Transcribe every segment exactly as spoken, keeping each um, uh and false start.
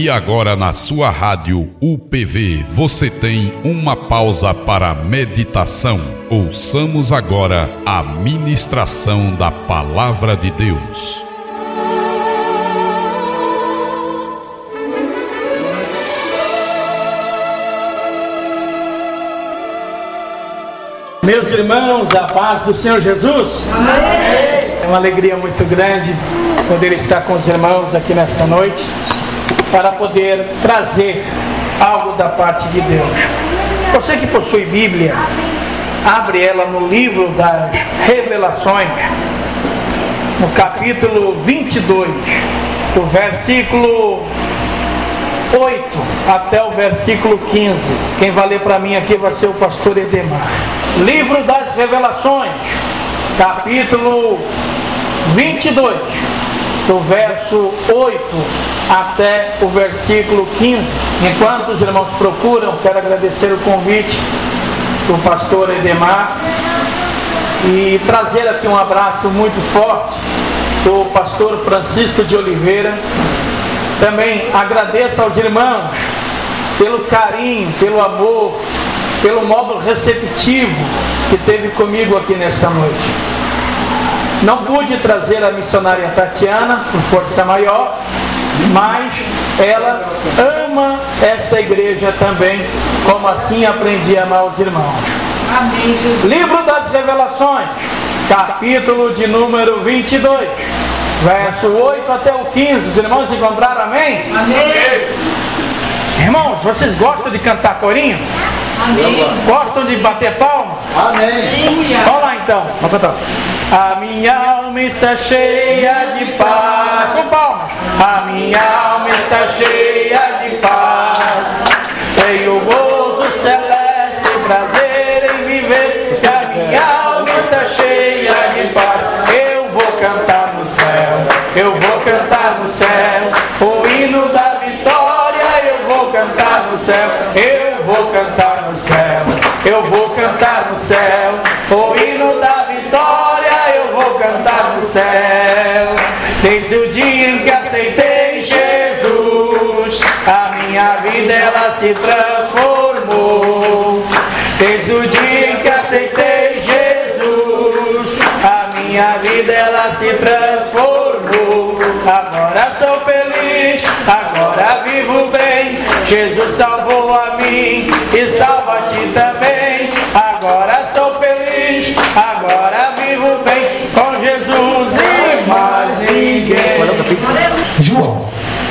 E agora na sua rádio U P V você tem uma pausa para meditação. Ouçamos agora a ministração da Palavra de Deus. Meus irmãos, a paz do Senhor Jesus. Amém. É uma alegria muito grande poder estar com os irmãos aqui nesta noite, para poder trazer algo da parte de Deus. Você que possui Bíblia, abre ela no livro das Revelações, no capítulo vinte e dois, do versículo oito até o versículo quinze. Quem vai ler para mim aqui vai ser o pastor Edemar. Livro das Revelações, capítulo vinte e dois, do verso oito até o versículo quinze. Enquanto os irmãos procuram, quero agradecer o convite do pastor Edemar e trazer aqui um abraço muito forte do pastor Francisco de Oliveira. Também agradeço aos irmãos pelo carinho, pelo amor, pelo modo receptivo que teve comigo aqui nesta noite. Não pude trazer a missionária Tatiana, por força maior, mas ela ama esta igreja também, como assim aprendi a amar os irmãos. Amém, Jesus. Livro das Revelações, capítulo de número vinte e dois, verso oito até o quinze. Os irmãos encontraram, amém? Amém. Irmãos, vocês gostam de cantar corinho? Amém. Gostam de bater palma? Amém. Vamos lá então, vamos cantar. A minha alma está cheia de paz. Com palmas. A minha alma está cheia de paz. Tenho gozo celeste, prazer em viver. Se a minha alma está cheia de paz, eu vou cantar no céu. Eu vou cantar no céu o hino da vitória. Eu vou cantar no céu. Eu vou cantar no céu. Eu vou cantar no céu o hino da vitória. Eu vou cantar no céu. Desde o dia em que aceitei Jesus, a minha vida ela se transformou. Desde o dia em que aceitei Jesus, a minha vida ela se transformou. Agora sou feliz, agora vivo bem. Jesus salvou a mim e salva a ti também. Agora sou feliz, agora vivo bem com Jesus e mais ninguém. João,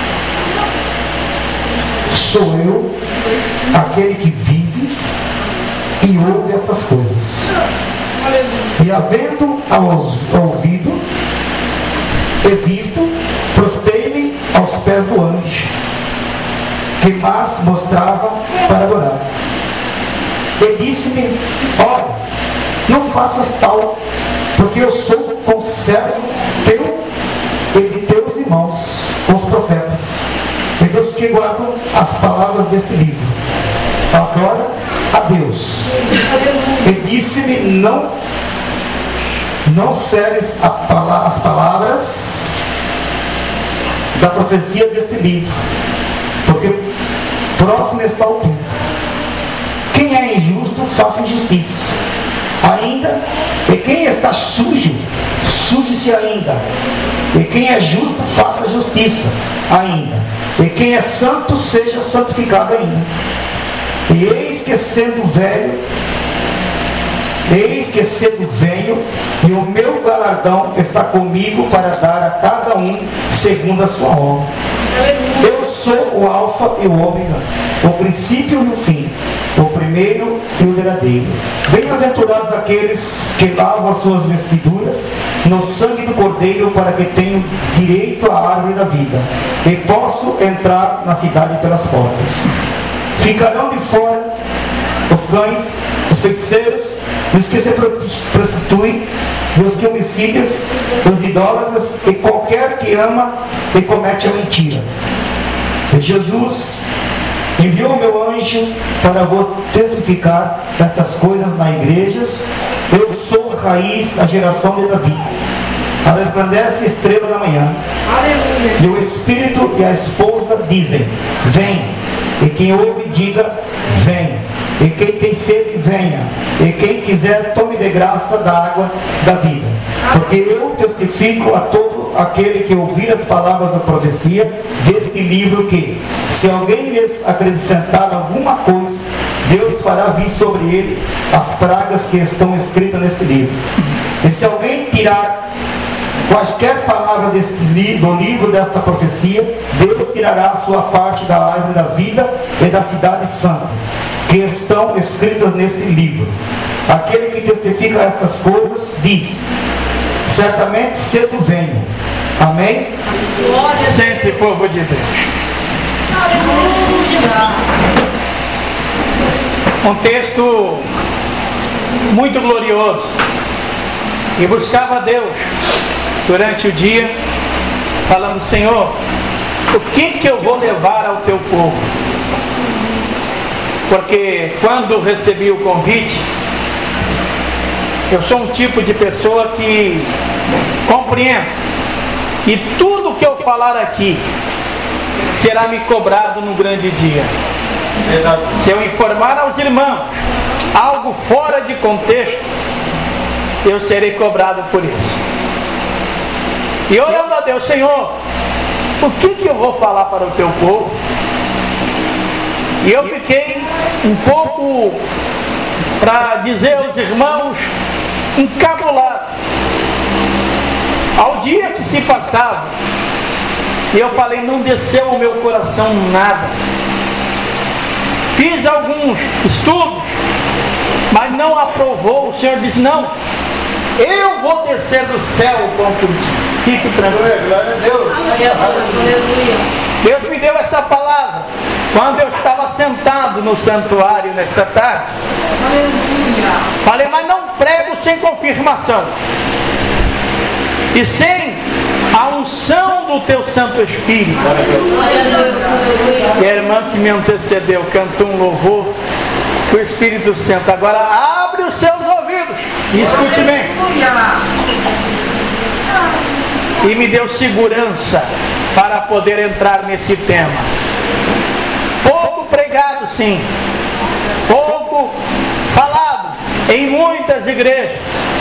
sou eu aquele que vive e ouve estas coisas. E havendo aos, ouvido e visto, prostei-me aos pés do anjo que mais mostrava para adorar. E disse-me: olha, não faças tal, porque eu sou conservo teu e de teus irmãos, os profetas, e dos que guardam as palavras deste livro. Adora a Deus. E disse-me: não, não seres a pala- as palavras da profecia deste livro, porque próximo está o tempo. Quem é injusto, faça injustiça ainda, e quem está sujo, suje-se ainda, e quem é justo, faça justiça ainda, e quem é santo, seja santificado ainda. E eis que sendo velho, eis que sendo venho, e o meu galardão está comigo para dar a cada um segundo a sua obra. Eu sou o alfa e o ômega, o princípio e o fim, o primeiro e o derradeiro. Bem-aventurados aqueles que lavam as suas vestiduras no sangue do Cordeiro, para que tenham direito à árvore da vida e possam entrar na cidade pelas portas. Ficarão de fora os cães, os feiticeiros, os que se prostituem, os que homicídios, os idólatras e qualquer que ama e comete a mentira. E Jesus enviou o meu anjo para vos testificar estas coisas nas igrejas. Eu sou a raiz, a geração de Davi, a resplandece estrela da manhã. Aleluia. E o Espírito e a esposa dizem: vem. E quem ouve, diga: vem. E quem tem sede, venha. E quem quiser, tome de graça da água da vida. Porque eu testifico a todo aquele que ouvir as palavras da profecia deste livro que, se alguém lhes acrescentar alguma coisa, Deus fará vir sobre ele as pragas que estão escritas neste livro. E se alguém tirar quaisquer palavras deste li do livro desta profecia, Deus tirará a sua parte da árvore da vida e da cidade santa, que estão escritas neste livro. Aquele que testifica estas coisas diz: certamente cedo venho. Amém? Sente, povo de Deus. Um texto muito glorioso. E buscava a Deus durante o dia, falando: Senhor, o que que eu vou levar ao teu povo? Porque quando recebi o convite, eu sou um tipo de pessoa que compreendo que tudo que eu falar aqui será me cobrado no grande dia. Se eu informar aos irmãos algo fora de contexto, eu serei cobrado por isso. E orando a Deus: Senhor, o que que eu vou falar para o teu povo? E eu fiquei um pouco, para dizer aos irmãos, encabulado. Ao dia que se passava, e eu falei, não desceu ao meu coração nada. Fiz alguns estudos, mas não aprovou. O Senhor disse: não, eu vou descer do céu o pão quentinho. Fique tranquilo. Glória a Deus. Deus me deu essa palavra quando eu estava sentado no santuário nesta tarde. Falei, mas não prego sem confirmação e sem a unção do teu Santo Espírito. E a irmã que me antecedeu cantou um louvor que o Espírito Santo agora abre os seus ouvidos e escute bem. E me deu segurança para poder entrar nesse tema. Pouco pregado, sim, pouco falado em muitas igrejas.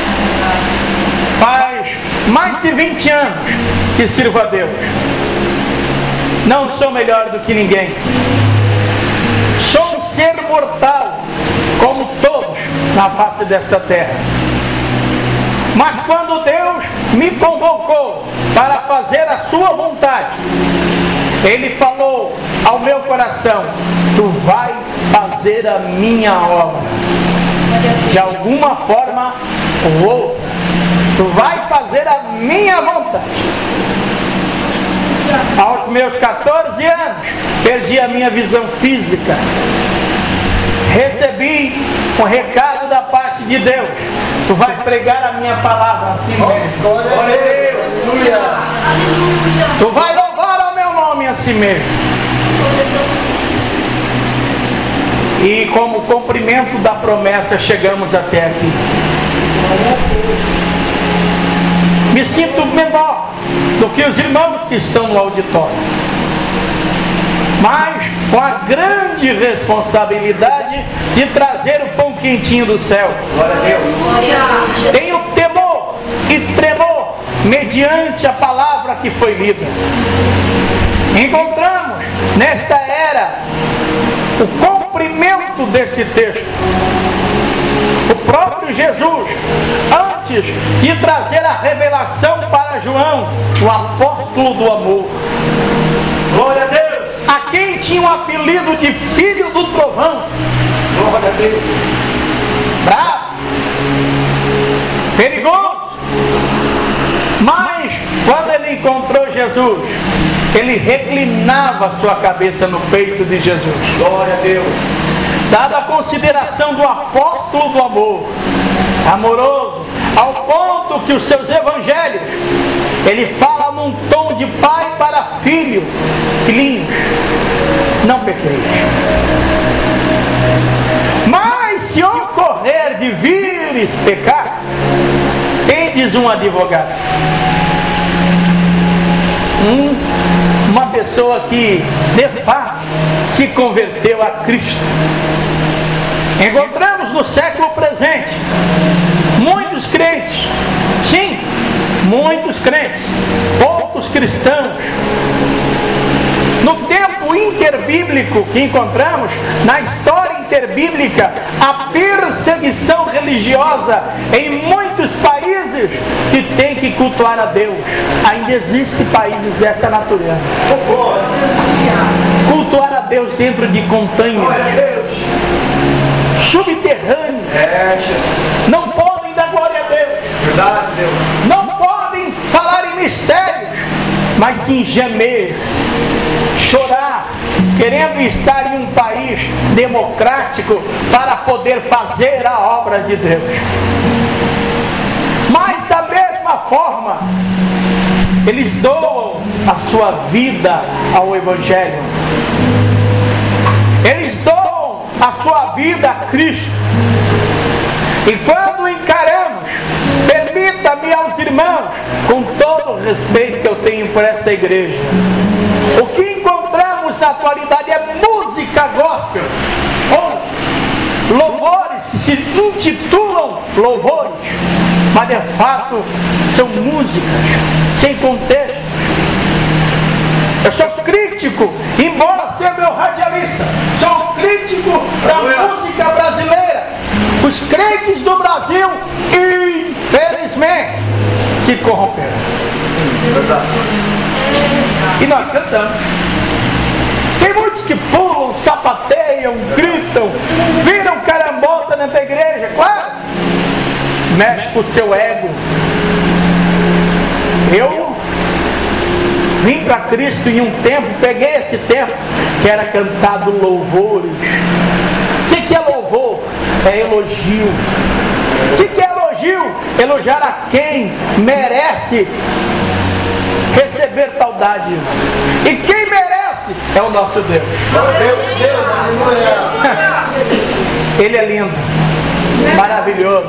Faz mais de vinte anos que sirvo a Deus. Não sou melhor do que ninguém. Sou um ser mortal, como todos na face desta terra. Mas quando Deus me convocou para fazer a sua vontade, Ele falou ao meu coração: tu vai fazer a minha obra. De alguma forma ou outra, tu vai fazer a minha vontade. Aos meus catorze anos, perdi a minha visão física. Recebi um recado da parte de Deus: tu vai pregar a minha palavra assim mesmo. Glória a Deus. Tu vai louvar ao meu nome assim mesmo. E como cumprimento da promessa, chegamos até aqui. Me sinto menor do que os irmãos que estão no auditório, mas com a grande responsabilidade de trazer o pão quentinho do céu. Glória a Deus. Tenho temor e tremor mediante a palavra que foi lida. Encontramos nesta era o cumprimento desse texto. O próprio Jesus, antes de trazer a revelação para João, o apóstolo do amor, glória a Deus, a quem tinha o apelido de filho do trovão, glória a Deus, bravo, perigoso, mas quando ele encontrou Jesus, ele reclinava sua cabeça no peito de Jesus. Glória a Deus. Dada a consideração do apóstolo do amor, amoroso, ao ponto que os seus evangelhos, ele fala num tom de pai para filho: filhinhos, não pequeis. Mas se ocorrer de vires pecar, tendes um advogado. Um uma pessoa que de fato se converteu a Cristo. Encontramos no século presente muitos crentes, sim, muitos crentes, poucos cristãos. No tempo interbíblico que encontramos, na história interbíblica, a perseguição religiosa em muitos países que tem que cultuar a Deus. Ainda existem países desta natureza. Cultuar a Deus dentro de containers subterrâneos. Não podem dar glória a Deus. Verdade, Deus. Não podem falar em mistérios, mas sim gemer, chorar, querendo estar em um país democrático para poder fazer a obra de Deus. Mas da mesma forma, eles doam a sua vida ao Evangelho. Eles doam a sua vida a Cristo. E quando encaramos, permita-me aos irmãos, com todo o respeito que eu tenho por esta igreja, o que encontramos na atualidade é música gospel, ou louvores que se intitulam louvores, mas de fato são músicas sem contexto. Eu sou crítico, embora seja meu radialista, sou crítico da música brasileira. Os crentes do Brasil, infelizmente, se corromperam. E nós cantamos. Tem muitos que pulam, sapateiam, gritam, viram carambota dentro da igreja, claro. Mexe com o seu ego. Eu vim para Cristo em um tempo, peguei esse tempo que era cantado louvores. O que, que é louvor? É elogio. O que, que é elogio? Elogiar a quem merece receber tal dádiva. E quem merece é o nosso Deus. Ele é lindo, maravilhoso.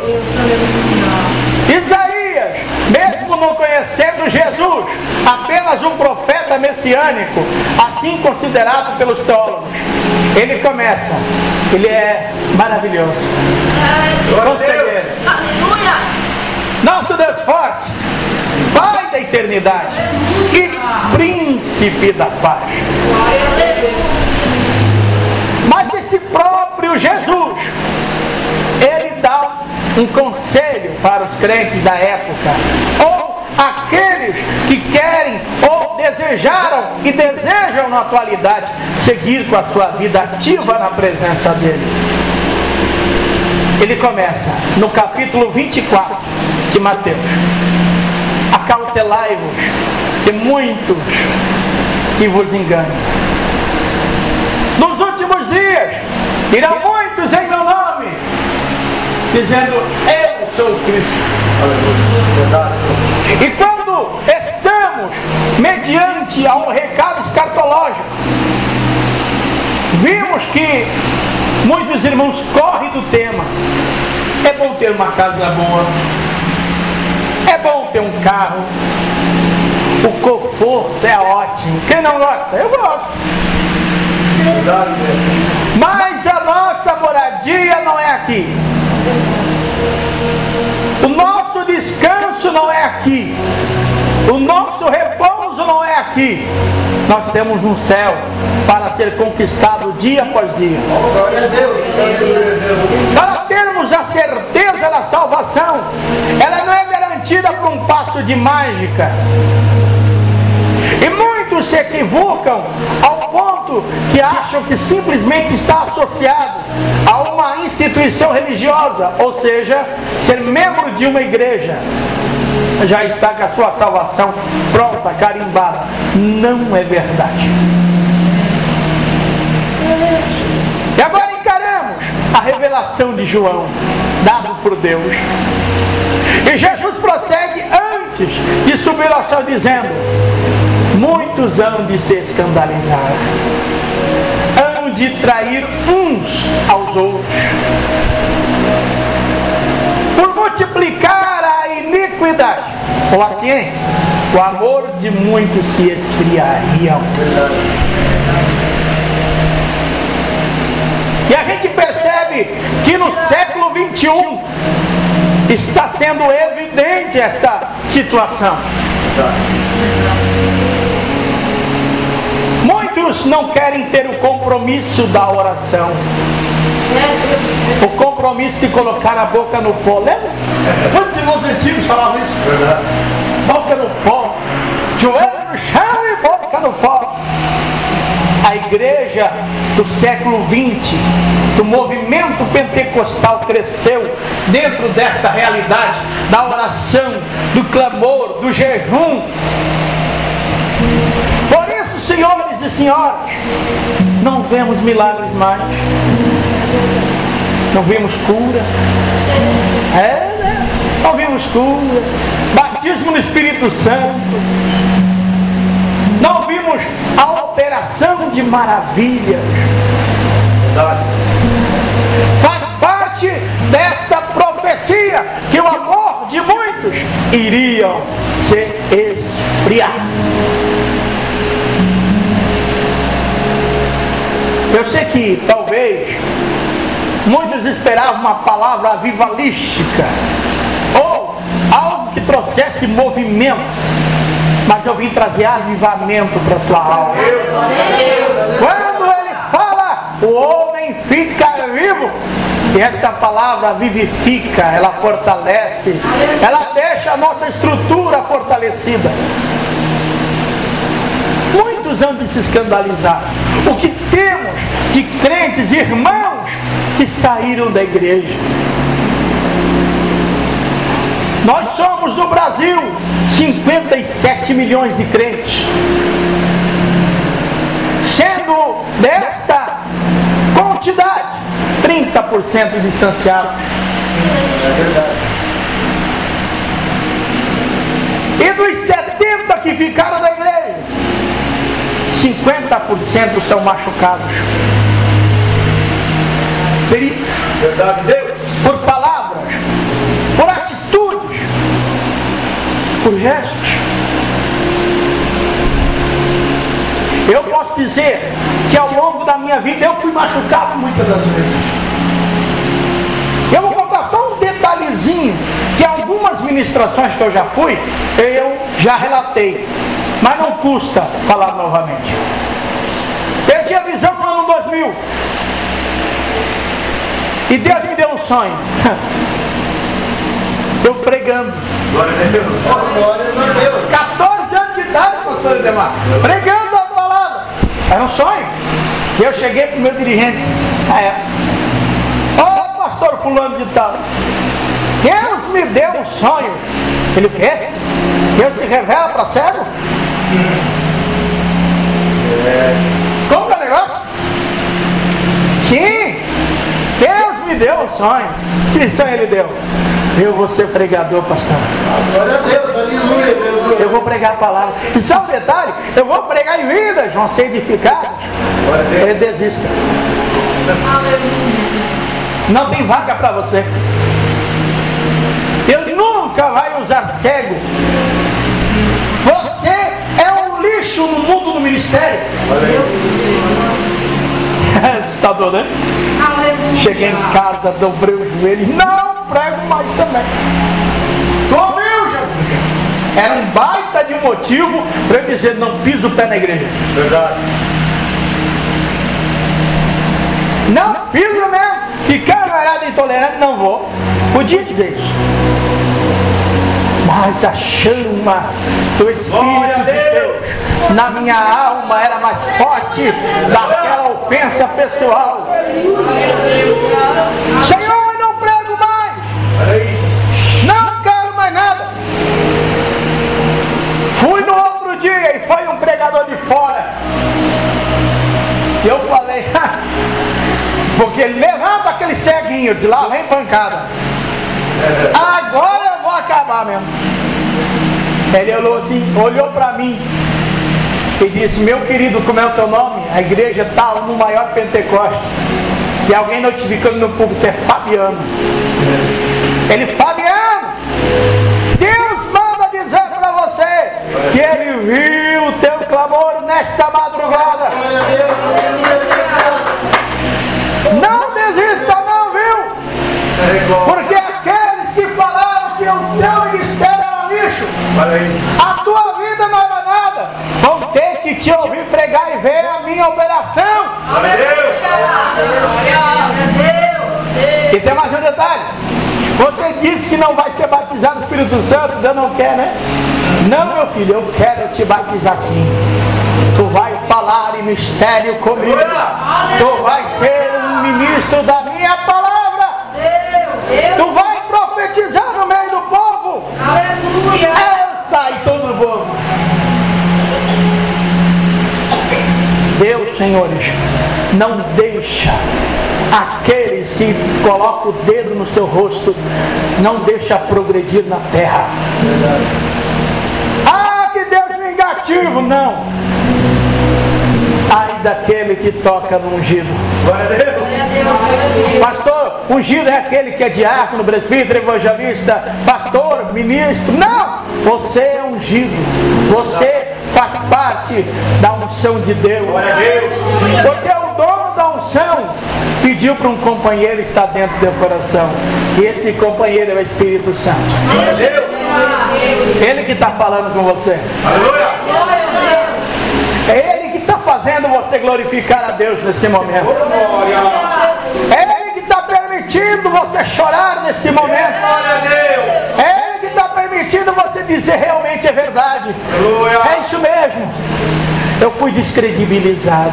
Isaías, mesmo não conhecendo Jesus, apenas um profeta messiânico, assim considerado pelos teólogos, ele começa, ele é maravilhoso, conselheiro, nosso Deus forte, Pai da eternidade e Príncipe da paz. Mas esse próprio Jesus, ele dá um conselho para os crentes da época, ou aqueles que querem ou desejaram e desejam na atualidade seguir com a sua vida ativa na presença dele. Ele começa no capítulo vinte e quatro de Mateus: acautelai-vos de muitos que vos enganam. Nos últimos dias irão muitos em meu nome, dizendo: eu sou o Cristo. E quando estamos mediante a um recado escatológico, vimos que muitos irmãos correm do tema. É bom ter uma casa boa, é bom ter um carro, o conforto é ótimo. Quem não gosta? Eu gosto. Mas a nossa moradia não é aqui. O nosso descanso não é aqui. O nosso repouso não é aqui. Nós temos um céu para ser conquistado dia após dia. Para termos a certeza da salvação, ela não é garantida por um passo de mágica. E muitos se equivocam ao ponto que acham que simplesmente está associado a uma instituição religiosa, ou seja, ser membro de uma igreja, já está com a sua salvação pronta, carimbada. Não é verdade. E agora encaramos a revelação de João, dado por Deus. E Jesus prossegue antes de subir ao céu dizendo: muitos hão de se escandalizar, hão de trair uns aos outros, por multiplicar a iniquidade, ou a ciência, o amor de muitos se esfriaria. E a gente percebe que no século vinte e um está sendo evidente esta situação. Muitos não querem ter o compromisso da oração, o compromisso de colocar a boca no pó. Lembra? Muitos irmãos antigos falavam isso. Boca no pó, joelho no chão e boca no pó. A igreja do século vinte, do movimento pentecostal, cresceu dentro desta realidade da oração, do clamor, do jejum. Por isso, senhores e senhoras, não vemos milagres mais, não vimos cura, é, né? Não vimos cura, batismo no Espírito Santo, não vimos a operação de maravilhas. Faz parte desta profecia que o amor de muitos iria se esfriar. Eu sei que talvez muitos esperavam uma palavra avivalística ou algo que trouxesse movimento, mas eu vim trazer avivamento para a tua alma. Quando ele fala, o homem fica vivo. E esta palavra vivifica, ela fortalece, ela deixa a nossa estrutura fortalecida. Muitos hão de se escandalizar. O que temos de crentes, irmãos, que saíram da igreja? Nós somos no Brasil cinquenta e sete milhões de crentes, sendo desta quantidade trinta por cento distanciados. E dos setenta que ficaram da igreja, cinquenta por cento são machucados, feridos, verdade, Deus, por palavras, por atitudes, por gestos. Eu posso dizer que ao longo da minha vida eu fui machucado muitas das vezes. Eu vou contar só um detalhezinho, que algumas ministrações que eu já fui, eu já relatei, mas não custa falar novamente. Perdi a visão no ano dois mil, e Deus me deu um sonho. Eu pregando. Glória a Deus. Glória a Deus. catorze anos de idade, pastor Edemar. Pregando a palavra. Era um sonho. E eu cheguei para o meu dirigente. É. Ô pastor fulano de tal, Deus me deu um sonho. Ele o quê? Deus se revela para cego? É. Como que é o negócio? Sim. Deus me deu um sonho. Que sonho ele deu? Eu vou ser pregador, pastor. Glória a Deus, aleluia. Eu vou pregar a palavra. E só um detalhe, eu vou pregar em vidas, vão ser edificadas. Ele desista. Não tem vaga para você. Deus nunca vai usar cego. Você é um lixo no mundo do ministério. Assustador, né? Cheguei em casa, dobrei o joelho, não prego mais também. Tomei o Jesus. Era um baita de um motivo para eu dizer, não piso o pé na igreja. Verdade. Não piso mesmo. Que camarada intolerante, não vou. Podia dizer isso. Mas a chama do Espírito de Deus na minha alma era mais forte daquela ofensa pessoal. Senhor, eu não prego mais. Não quero mais nada. Fui no outro dia e foi um pregador de fora. E eu falei, porque ele levanta aquele ceguinho de lá, vem pancada. Agora eu vou acabar mesmo. Ele olhou assim, olhou para mim e disse, meu querido, como é o teu nome? A igreja está no maior Pentecoste. E alguém notificando no público, é Fabiano. Ele, Fabiano, Deus manda dizer para você que Ele viu o teu clamor nesta madrugada. Não desista não, viu? Porque aqueles que falaram que o teu ministério era lixo, a tua vida não era nada, vão ter que te ouvir pregar e ver a minha operação. E tem mais um detalhe. Você disse que não vai ser batizado no Espírito Santo, Deus não quer, né? Não, meu filho, eu quero te batizar sim. Tu vai falar em mistério comigo. Tu vai ser um ministro da minha palavra. Tu vai profetizar no meio do povo. Aleluia. Essa e todo o povo. Deus, senhores, não deixa aqueles que colocam o dedo no seu rosto, não deixa progredir na terra. Ah, que Deus vingativo, não. Ai daquele que toca no ungido. Glória a Deus. Pastor, ungido é aquele que é diácono, presbítero, evangelista, pastor, ministro. Não! Você é ungido. Você faz parte da unção de Deus. Glória a Deus. Porque o dono da unção pediu para um companheiro estar dentro do teu coração. E esse companheiro é o Espírito Santo. Glória a Deus. Ele que está falando com você. Aleluia. É Ele que está fazendo você glorificar a Deus neste momento. É Ele que está permitindo você chorar neste momento. Glória a Deus. É Ele que está permitindo você dizer realmente é verdade. Aleluia. É isso mesmo. Eu fui descredibilizado.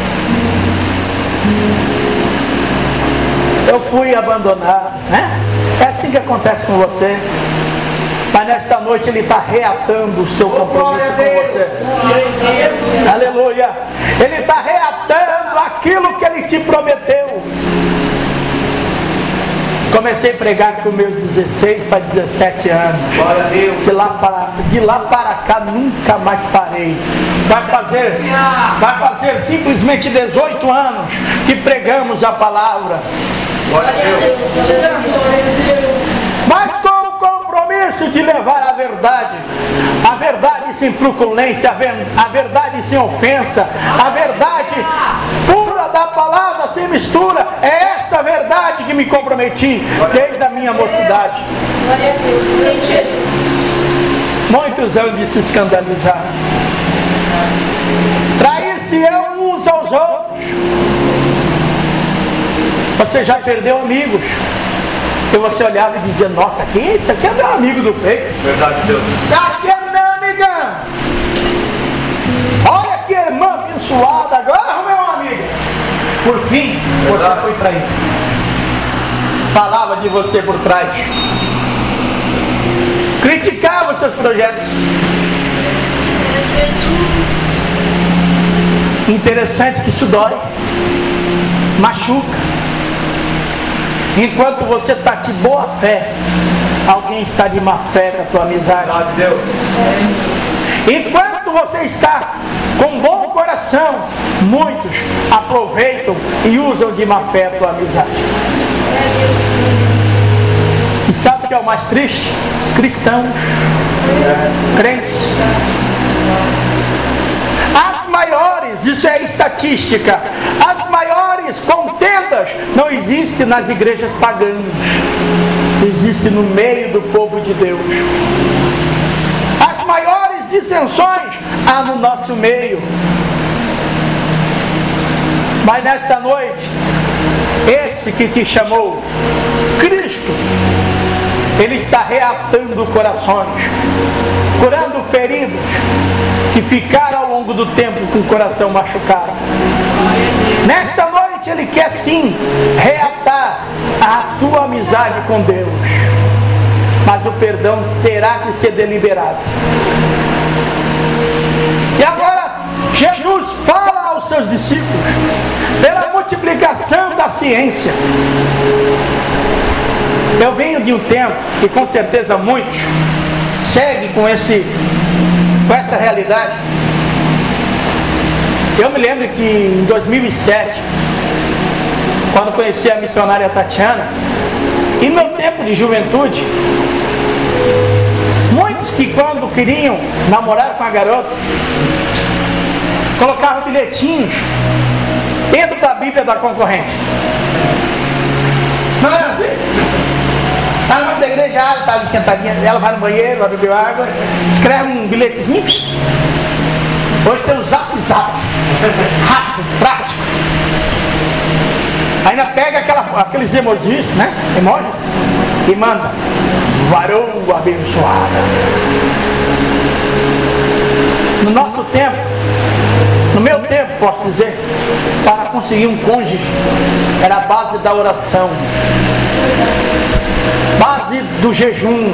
Eu fui abandonado, né? É assim que acontece com você. Mas nesta noite Ele está reatando o seu compromisso com você. Aleluia. Ele está reatando aquilo que Ele te prometeu. Comecei a pregar com meus dezesseis para dezessete anos. Glória a Deus. De lá para, de lá para cá nunca mais parei. Vai fazer, vai fazer simplesmente dezoito anos que pregamos a palavra. Glória a Deus. Mas com o compromisso de levar a verdade, a verdade sem truculência, a, ver, a verdade sem ofensa, a verdade pura da palavra sem mistura. É esta verdade que me comprometi desde a minha mocidade. Glória a Deus. Muitos anos de se escandalizar. Trair-se-ão uns aos outros. Você já perdeu amigos. E você olhava e dizia, nossa, aqui, isso aqui é meu amigo do peito. Verdade, Deus. Isso aqui é meu amigão. Olha que irmã abençoada, agora arrumei uma amiga. Por fim, Verdade. você foi traído. Falava de você por trás. Criticava os seus projetos. Interessante que isso dói. Machuca. Enquanto você está de boa fé, alguém está de má fé com a tua amizade. Verdade, Deus. Enquanto você está com bom coração, muitos aproveitam e usam de má fé a tua amizade. E sabe o que é o mais triste? Cristãos, crentes. As maiores, isso é estatística, as maiores contendas não existem nas igrejas pagãs, existem no meio do povo de Deus. As maiores dissensões há no nosso meio. Mas nesta noite, esse que te chamou, Cristo, Ele está reatando corações, curando feridos que ficaram ao longo do tempo com o coração machucado. Nesta noite Ele quer sim reatar a tua amizade com Deus, mas o perdão terá que ser deliberado. E agora Jesus fala aos seus discípulos pela multiplicação da ciência. Eu venho de um tempo que com certeza muitos seguem com esse com essa realidade. Eu me lembro que em dois mil e sete, quando conheci a missionária Tatiana, em meu tempo de juventude, Muitos que quando queriam namorar com a garota, colocavam bilhetinhos dentro da Bíblia da concorrente. Não é assim? Está no meio da igreja, ela está ali sentadinha, ela vai no banheiro, vai beber água, escreve um bilhetezinho. Hoje tem o zap zap, rápido, prático. Ainda pega aquela, aqueles emojis, né? Emojis, e manda: varão abençoada. No nosso tempo, no meu tempo, posso dizer, para conseguir um cônjuge, era a base da oração, base do jejum,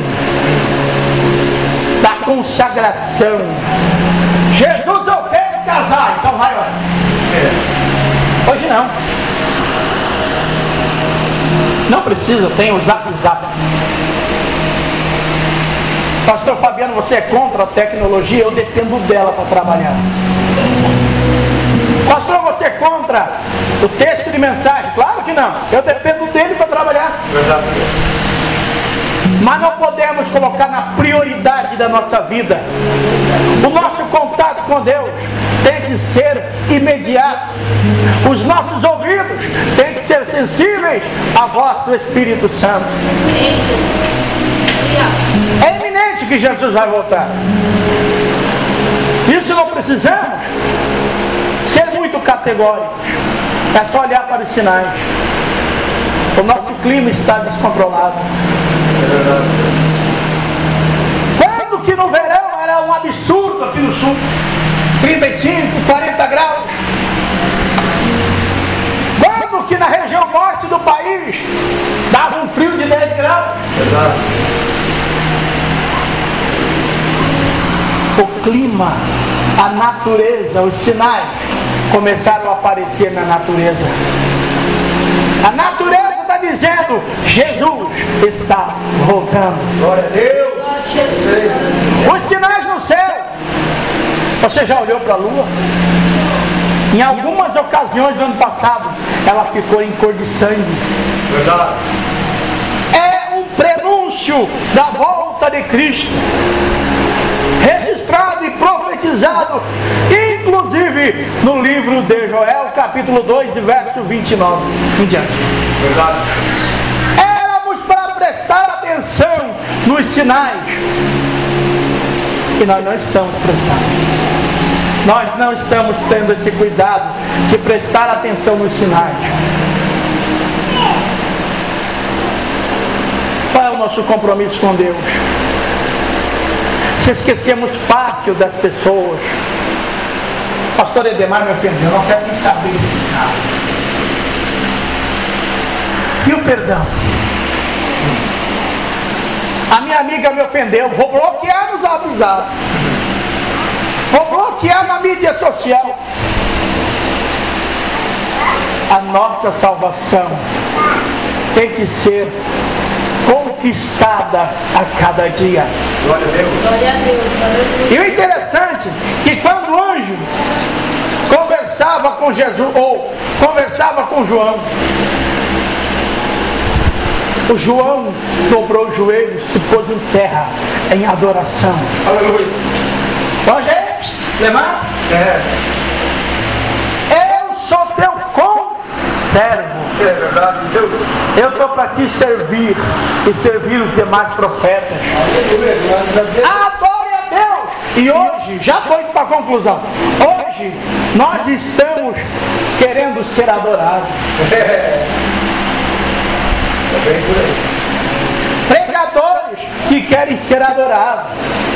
da consagração. Jesus, eu quero casar, então vai, olha. Hoje não. Não precisa, tem o zap zap. Pastor Fabiano, você é contra a tecnologia? Eu dependo dela para trabalhar. Pastor, você é contra o texto de mensagem? Claro que não. Eu dependo dele para trabalhar. Verdade. Mas não podemos colocar na prioridade da nossa vida. O nosso contato com Deus tem que ser imediato. Os nossos ouvidos têm que ser sensíveis à voz do Espírito Santo. É iminente que Jesus vai voltar. Isso não precisamos ser muito categóricos. É só olhar para os sinais. O nosso clima está descontrolado. Quando que no verão era um absurdo aqui no sul, trinta e cinco, quarenta graus. Quando que na região norte do país dava um frio de dez graus. O clima, a natureza, os sinais começaram a aparecer na natureza. A natureza está dizendo: Jesus está voltando. Glória a Deus. Os sinais no céu. Você já olhou para a lua? Em algumas ocasiões do ano passado, ela ficou em cor de sangue. Verdade. É um prenúncio da volta de Cristo, registrado e profetizado, inclusive no livro de Joel, capítulo dois, de verso vinte e nove em diante. Verdade. Éramos para prestar atenção nos sinais, e nós não estamos prestando. Nós não estamos tendo esse cuidado de prestar atenção nos sinais. Qual é o nosso compromisso com Deus? Se esquecemos fácil das pessoas. Pastor Edemar me ofendeu, não quero nem saber desse cara. E o perdão? A minha amiga me ofendeu, vou bloquear nos avisados. Vou bloquear na mídia social. A nossa salvação tem que ser conquistada a cada dia. Glória a Deus. Glória a Deus. E o interessante é que quando o anjo conversava com Jesus, ou conversava com João, o João dobrou os joelhos, se pôs em terra em adoração. Aleluia. Hoje é, levanta. É. Eu sou teu conservo. É verdade, Deus. Eu estou para te servir e servir os demais profetas. Aleluia. Glória a Deus. Adore a Deus. E hoje, já estou indo para a conclusão. Hoje, nós estamos querendo ser adorados. É. Tá bem por aí. Pregadores que querem ser adorados.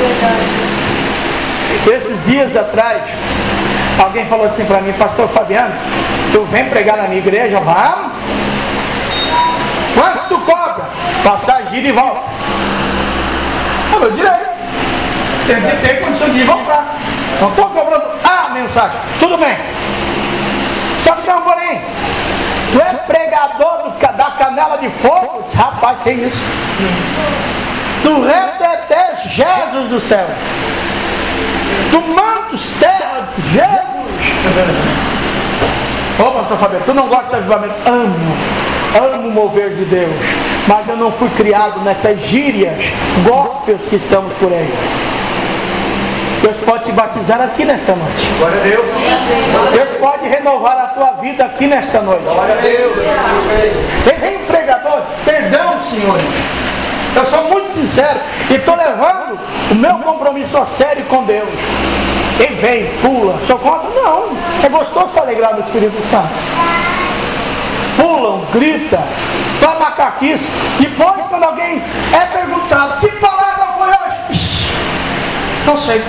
Esses dias atrás, alguém falou assim para mim: Pastor Fabiano, tu vem pregar na minha igreja? Vamos. Quanto tu cobra? Passar, gira e volta. É meu direito. Tem que ter condição de ir e voltar. Não estou cobrando a mensagem. Tudo bem. Só que tem um porém. Tu é pregador do, da canela de fogo? Rapaz, que isso? Do reteté Jesus do céu. Do mantos terra de Jesus. Ô, pastor Fabiano, tu não gosta de avivamento? Amo. Amo o mover de Deus. mas eu não fui criado nessas gírias gospels que estamos por aí. Deus pode te batizar aqui nesta noite. Glória a Deus. Deus pode renovar a tua vida aqui nesta noite. Glória a Deus. Vem, vem pregador, perdão, senhores. Eu sou muito sincero e estou levando o meu compromisso a sério com Deus. E vem, pula, sou contra? Não, é gostoso se alegrar no Espírito Santo. Pulam, grita, faz macaquice. Depois, quando alguém é perguntado, que palavra foi hoje? Não sei.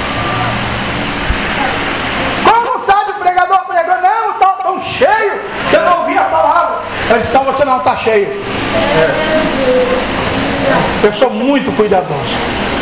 Como sabe o pregador pregou? Não, está tão cheio que eu não ouvi a palavra. Eu disse, então você não está cheio. Eu sou muito cuidadoso.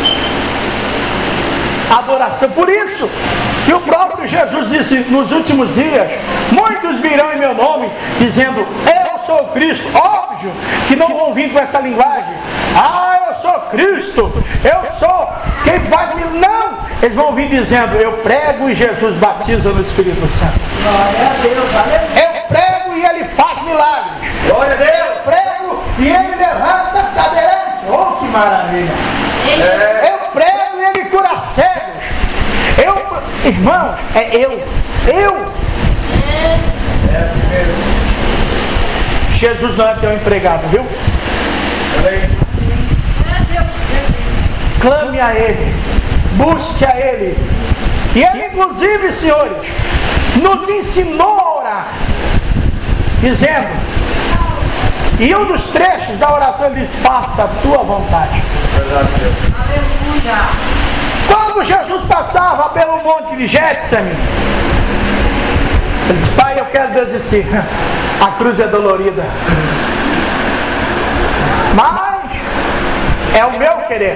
Adoração, por isso que o próprio Jesus disse nos últimos dias, muitos virão em meu nome dizendo, eu sou o Cristo. Óbvio que não vão vir com essa linguagem, ah, eu sou Cristo, eu sou quem faz milagres. Não, eles vão vir dizendo, eu prego e Jesus batiza no Espírito Santo. Glória a Deus, aleluia. Eu prego e ele faz milagres. Glória a Deus. Eu prego e ele levanta cadeirante. Oh, que maravilha. É. Eu prego e ele cura cegos. Eu, irmãos, é eu. Eu. É assim mesmo. Jesus não é teu empregado, viu? Amém. Clame a Ele. Busque a Ele. E Ele, inclusive, senhores, nos ensinou a orar. Dizendo, e um dos trechos da oração ele diz, faça a tua vontade. Verdade, Deus. Aleluia. Quando Jesus passava pelo monte de Getsemane, ele disse, Pai, eu quero desistir. A cruz é dolorida. Mas é o meu querer.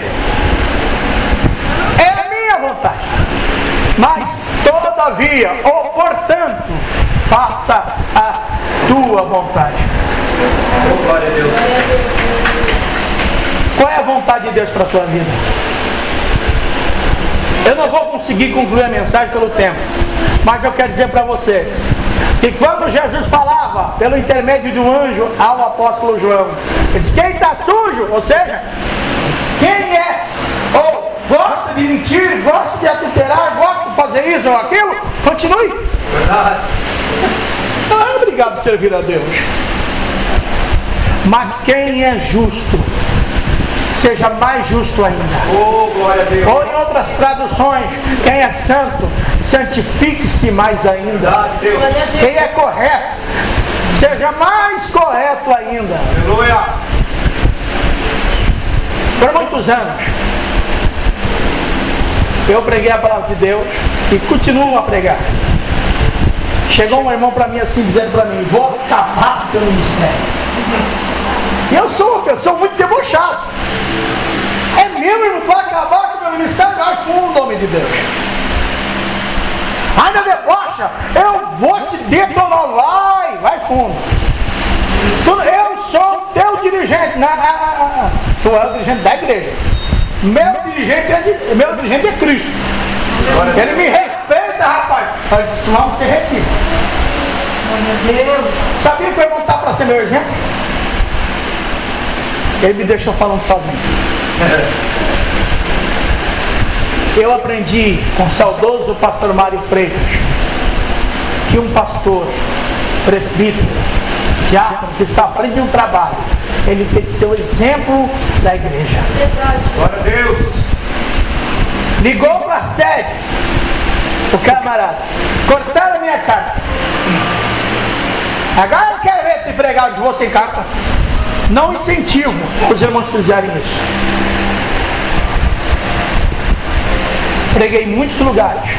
É a minha vontade. Mas, todavia, ou portanto, faça a tua vontade. Oh, glória a Deus. Qual é a vontade de Deus para a tua vida? Eu não vou conseguir concluir a mensagem pelo tempo, mas eu quero dizer para você que quando Jesus falava pelo intermédio de um anjo ao apóstolo João, ele disse, quem está sujo, ou seja, quem é ou gosta de mentir, gosta de adulterar, gosta de fazer isso ou aquilo, continue. Verdade. Não é obrigado a servir a Deus. Mas quem é justo, seja mais justo ainda. Oh, glória a Deus. Ou em outras traduções, quem é santo, santifique-se mais ainda. Verdade, Deus. Quem é correto, seja mais correto ainda. Aleluia. Por muitos anos, eu preguei a palavra de Deus e continuo a pregar. Chegou um irmão para mim assim, dizendo para mim, vou acabar com o teu ministério. E eu sou uma pessoa muito debochada. É mesmo, irmão, tu vai acabar com o meu ministério? Vai fundo, homem de Deus. Ainda debocha, eu vou te detonar, vai, vai fundo. Tu, eu sou teu dirigente. Na, na, na, na. Tu é o dirigente da igreja. Meu dirigente é, de, meu dirigente é Cristo. Ele me respeita, rapaz. Eu disse, vamos ser recíprocos. Glória a Deus. Sabia que eu ia montar para ser meu exemplo? Ele me deixou falando sozinho. Eu aprendi com o saudoso pastor Mário Freitas que um pastor, presbítero, diácono que está à frente de um trabalho, ele tem que ser o exemplo da igreja. Verdade. Glória a Deus. Ligou para a sede, o camarada, cortaram a minha carta. Agora eu quero ver te pregar de você em carta. Não incentivo os irmãos a fizerem isso. Preguei em muitos lugares.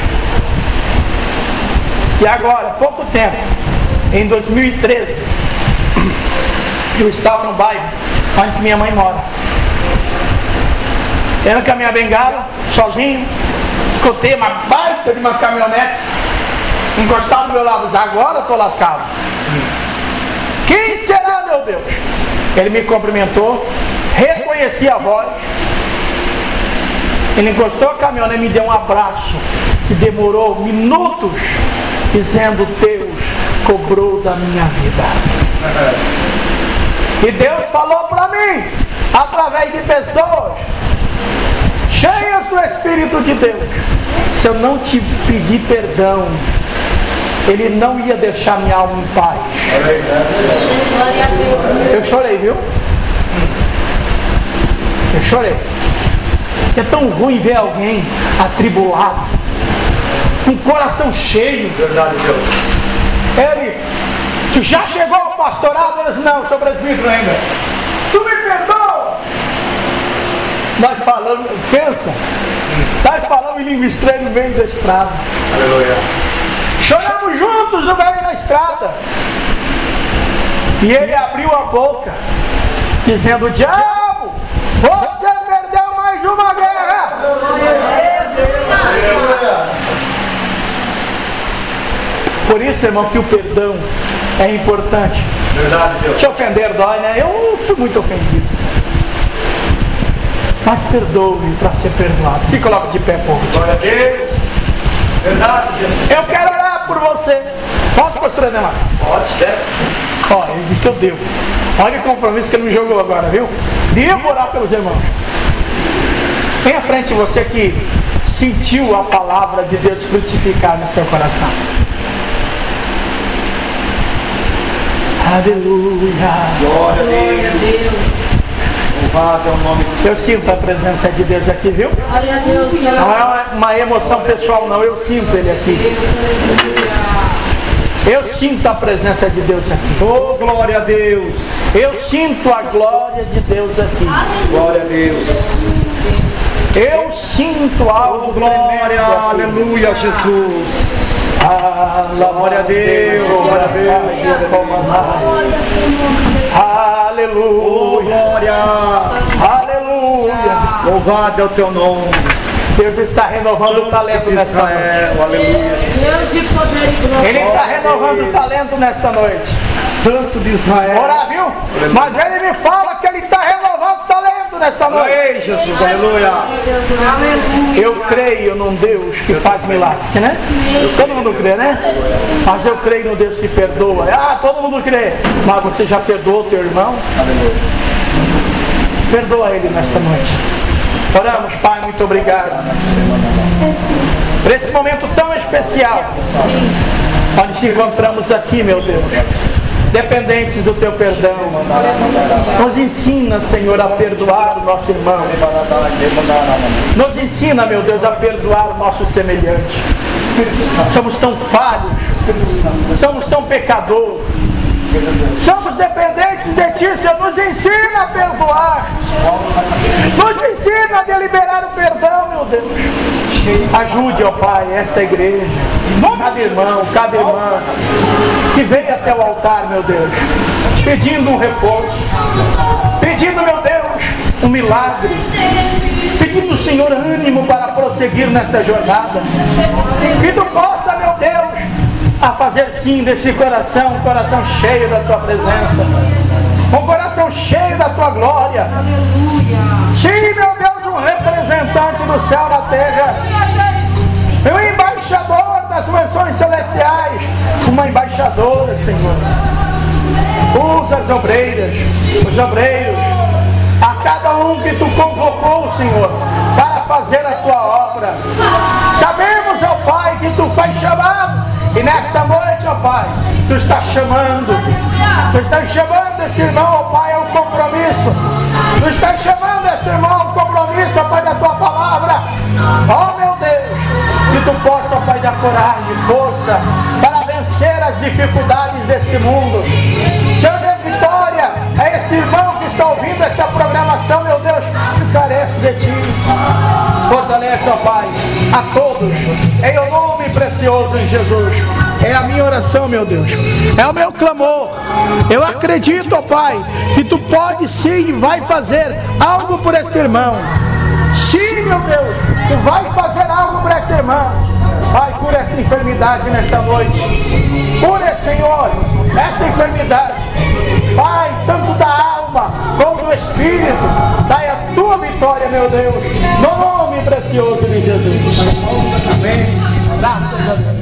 E agora, há pouco tempo, em dois mil e treze, eu estava no bairro onde minha mãe mora. Tendo com a minha bengala, sozinho, escutei uma baita de uma caminhonete encostado do meu lado. Disse, agora eu estou lascado. Quem será, meu Deus? Ele me cumprimentou, reconheci a voz. Ele encostou a caminhonete e me deu um abraço. E demorou minutos, dizendo, Deus cobrou da minha vida. E Deus falou para mim, através de pessoas cheias do Espírito de Deus, se eu não te pedir perdão, Ele não ia deixar minha alma em paz. Eu chorei, viu? Eu chorei. É tão ruim ver alguém atribulado, com o coração cheio. Verdade, Deus. Ele, que já chegou ao pastorado, ele disse, não, sou presbítero ainda. Tu me perdoa? Nós falamos, pensa, nós falamos em língua estranha no meio da estrada. Aleluia. Choramos juntos no meio da estrada. E ele abriu a boca, dizendo, diabo, você perdeu mais uma guerra. Por isso, irmão, que o perdão é importante. Verdade, Deus. Te ofender dói, né? Eu fui muito ofendido. Mas perdoe para ser perdoado. Se coloca de pé, povo. Glória a Deus. Verdade, Jesus. Eu quero orar por você. Posso, pastor Ademar? Pode, deve. Ó, ele disse que eu devo. Olha o compromisso que ele me jogou agora, viu? Devo orar pelos irmãos. Vem à frente você que sentiu a palavra de Deus frutificar no seu coração. Aleluia. Glória a Deus. Louvado é o nome do Senhor. Eu sinto a presença de Deus aqui, viu? Glória a Deus. Não é uma emoção pessoal, não. Eu sinto Ele aqui. Eu sinto a presença de Deus aqui. Oh, glória a Deus. Eu sinto a glória de Deus aqui. Glória a Deus. Eu sinto algo Glória, aleluia, Jesus. Glória a Deus, glória a Deus. Aleluia. Glória. Aleluia. Louvado é o teu nome. Deus está renovando o talento nesta noite. Israel, aleluia. Deus de poder e glória. Ele está renovando o talento nesta noite. Santo de Israel. Ora, viu? Mas ele me fala que ele está renovando o talento nesta noite. Ei, Jesus, aleluia. Aleluia. Eu creio num Deus que faz milagres, né? Todo mundo crê, né? Mas eu creio no Deus que perdoa. Ah, todo mundo crê. Mas você já perdoou teu irmão? Perdoa ele nesta noite. Oramos, Pai, muito obrigado por esse momento tão especial. Sim. Onde nos encontramos aqui, meu Deus, dependentes do teu perdão. Nos ensina, Senhor, a perdoar o nosso irmão. Nos ensina, meu Deus, a perdoar o nosso semelhante. Somos tão falhos, somos tão pecadores, somos dependentes de Ti, Senhor. Nos ensina a perdoar, nos ensina a deliberar o perdão, meu Deus. Ajude, ó Pai, esta igreja, cada irmão, cada irmã que veio até o altar, meu Deus, pedindo um reforço, pedindo, meu Deus, um milagre, pedindo, Senhor, ânimo para prosseguir nesta jornada. Que Tu possa, meu Deus, a fazer sim desse coração um coração cheio da Tua presença, um coração cheio da Tua glória. Sim, meu Deus, um representante do céu na terra, um embaixador das dimensões celestiais, uma embaixadora, Senhor. Usa as obreiras, os obreiros, a cada um que Tu convocou, Senhor, para fazer a Tua obra. Sabemos, ó Pai, que Tu faz chamado, e nesta noite, ó Pai, Tu estás chamando, Tu estás chamando este irmão, ó Pai, ao compromisso. Tu estás chamando este irmão ao compromisso, ó Pai, da Tua palavra. Ó meu Deus, que Tu possa, ó Pai, dar coragem, força, para vencer as dificuldades deste mundo. Senhor, dê vitória a esse irmão que está ouvindo esta programação, meu Deus, que carece de Ti. Fortalece, ó Pai, a todos, em o nome precioso de Jesus. É a minha oração, meu Deus, é o meu clamor. Eu acredito, ó Pai, que Tu pode sim e vai fazer algo por este irmão. Sim, meu Deus, Tu vai fazer algo por este irmão. Pai, cura esta enfermidade nesta noite. Cura, Senhor, esta enfermidade. Pai, tanto da alma como do espírito. Dai a Tua vitória, meu Deus, no nome precioso de Jesus. Amém. Graças a Deus.